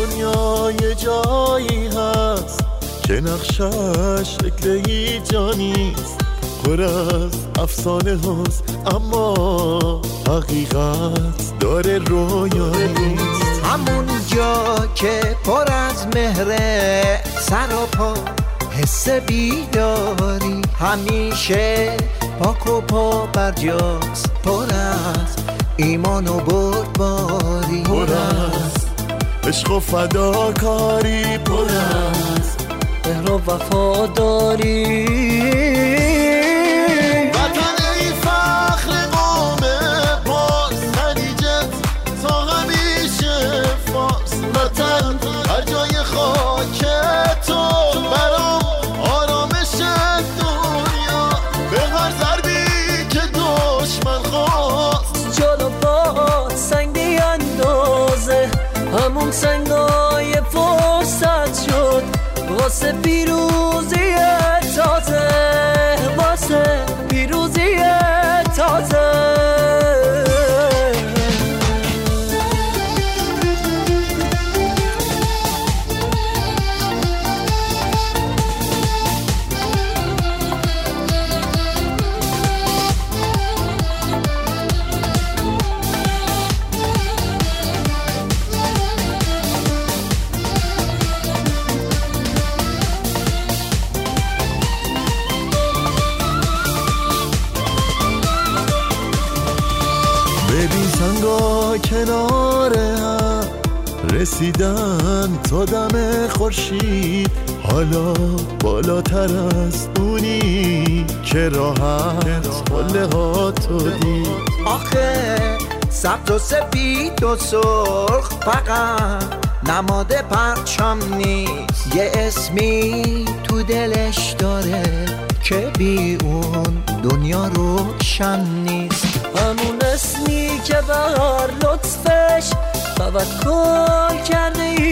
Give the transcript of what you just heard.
دنیا یه جایی هست که نقشش شکل ایجانیست، پر از افسانه هست اما حقیقت داره رویانیست. همون جا که پر از مهره سر و پا حس بیداری، همیشه پاک و پا برجاست، پر از ایمان و بردباری، پر از عشق و فداکاری، پر از مهر و وفاداری. وطن ای فخر قوم پارس، خلیجت تا همیشه فارس. وطن هر جای خاک تو برام آرامش دنیا، به هر ضربی که دشمن خواست جلو با سنگ بیندازه، همون سنگای فرصت شد واسه پیروزی تازه، واسه پیروزی تازه. ببین سنگا کنار هم رسیدن تا دم خورشید، حالا بالاتر از اونی که راحت قله ها تو دید. آخه سبز و سفید و سرخ فقط نماد پرچم نیست، یه اسمی تو دلش داره که بی اون دنیا روشن نیست. همون اسمی که بر لطفش توکل کرده